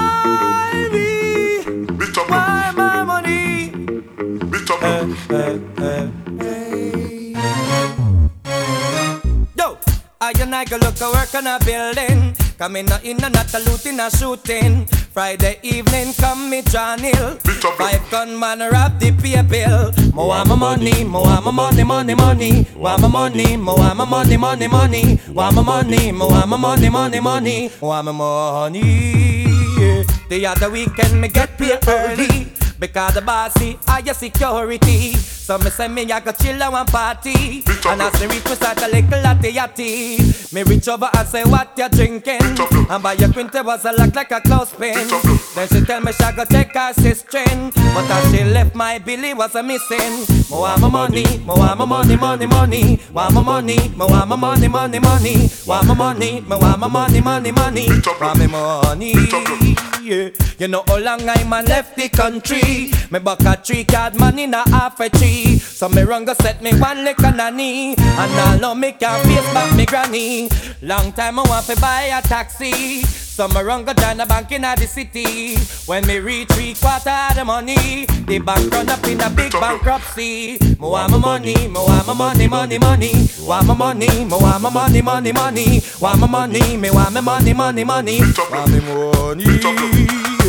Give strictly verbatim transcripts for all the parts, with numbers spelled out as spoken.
Why me? Why my money? Hey, hey, hey, hey. Yo, I and I go look a work on a building. Come in a in a not a looting a shooting. Friday evening come me John Hill. Five gunman rob the pay bill. Mo want my money, mo want my money, money, money. Want my money, mo want my money, money, money. Want my money, mo want my money, money, money. Want my money. The other weekend me get paid early. Because the bossy higher security. So me say me I go chill and one party. And as me reach me start a little latte yatty. Me reach over and say what you drinking. And by your quinte was a lock like a clothespin. Then she tell me she go take her sister. But as she left my Billy was a missing. Mo want my money, mo want my money, money, money. Want my money, mo want my money, money, money. Want my money, mo want my money, money, money. Want me money. Yeah. You know how long I man left the country. Me buck a three card man in a half a tree. So me run go set me one lick on a knee. And now know me can face back me granny. Long time I want to buy a taxi. So me run go down a bank in a the city. When me reach three quarter of the money, the bank run up in a big bankruptcy. Mo want my money, mo want my money, money, money. Want my money, mo want my money, money, money. Want my money, me want my money, money, money. Want me money.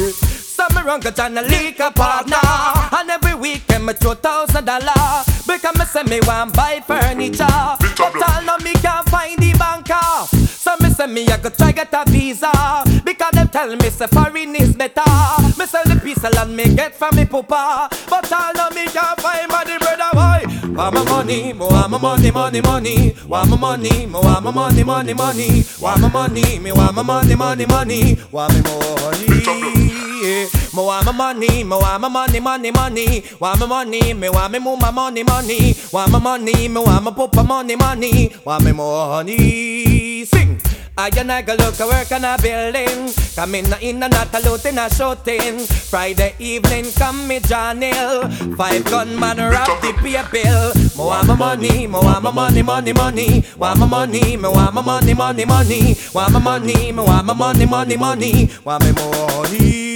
So me run go down a liquor partner. And every weekend me throw thousand dollar. Because me say me want buy furniture. But all know me can't find the banker. So me say me I go try get a visa. Because them tell me say foreign is better. Me sell the piece of land me get from me papa. But all know me can't find money brother boy. Want my money, mo want my money, money, money. Want my money, mo want my money, money, money. Want my money, me want my money, money, money. Want me money. Mo want my money, mo want my money, money, money. Want my money, me want me move my money, money. Want my money, me want my papa money, money. Want me money. Sing. I and I go look a work on a building. Come in a in a not a looting a shooting. Friday evening come me John Hill. Five gunman rob the pay bill. Mo want my money, mo want my money, money, money. Want my money, me want my money, money, money. Want my money, me want my money, money, money. Want me money.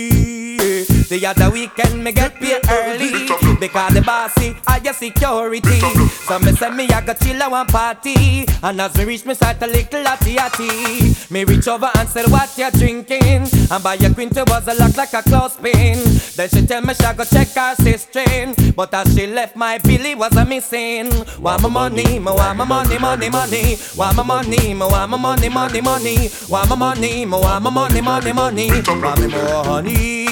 The other weekend me get paid early. Because the bossy higher security. So me say me I go chill and one party. And as me reach me start a little latty yatty. Me reach over and say what you drinking. And by your quinte was a lock like a clothespin. Then she tell me she go check her sister. But as she left my Billy was a missing. Want my money, me want my money, money, money. Want my money, me want my money, money, money. Want my money, me want my money, money, money. Want me money.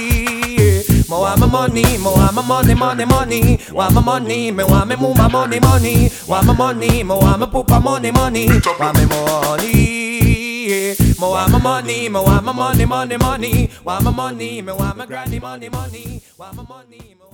Mo want my money, mo want my money, money, money. Want my money, me want me move my money, money. Want my money, mo want me put my money, money. Want me money. Mo want my money, mo want my money, money, money. Want my money, me want my granny money, money. Want my money, mo